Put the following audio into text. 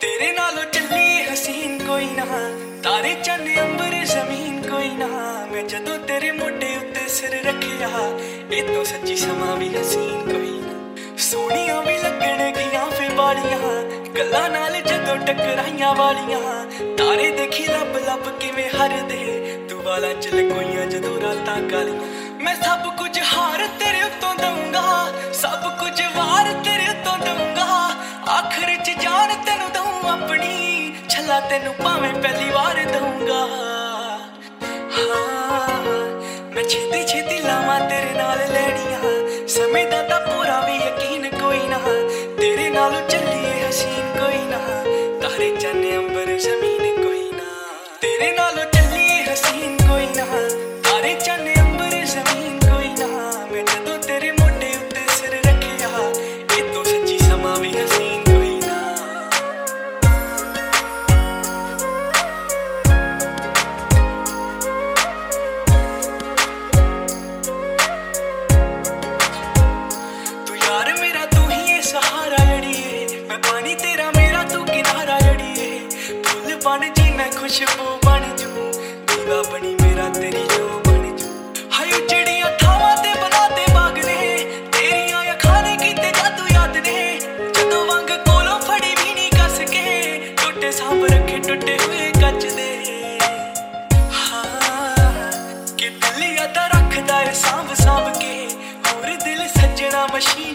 तेरे नालों चली हसीन कोई ना, तारे चंद अंबर जमीन कोई ना। मैं जदों तेरे मोटे उत्ते सिर रखिया, ए तो सच्ची समा भी हसीन कोई ना। सोहणियां भी लगण गियां फिर बालियां, गल्लां नाल जदों टकराइयां वालियां। तारे देखी लब लब किवें हरदे, तू वालां च लकोइयां जदों रातां कालियां। मैं सब कुछ हार तेरे उत्तों दूंगा, सब कुछ वार तेरे उत्तों दूंगा। आखिर च जान तेनू दूं अपनी, छला तेनू भावें पहली बार दूंगा। हाँ मैं छेती छेती लावां तेरे नाल लैड़ियां, समय दा तां पूरा भी यकीन कोई ना। तेरे नालों चलिए हसीन कोई ना, तारे चन्ने अंबर जमीन कोई ना। तेरे नालों चलिए हसीन कोई ना, तारे चन्ने अंबर जमीन कोई ना। मैं जदों तेरे मोटे उत्ते सिर रखिया, ए तो सच्ची समा भी हसीन कोई ना। तू यार मेरा तू ही है सहारा जड़िए, मैं पानी तेरा मेरा तू किनारा जड़िए। फुल बन जी मैं खुशबू बन जू, दीवा बनी मेरा तेरी जो बन जू। हाय उजड़ियां थावां ते बना दे बाग ने, तेरियां अखां ने कीते जादू याद ने। जदों वंग कोलों फड़ी भी नहीं कस के, टुटे सांभ रखे टुटे हुए कच दे। हाँ कि दिल यादां रखदा है सांभ सांभ के, होर दिल सजना मशीन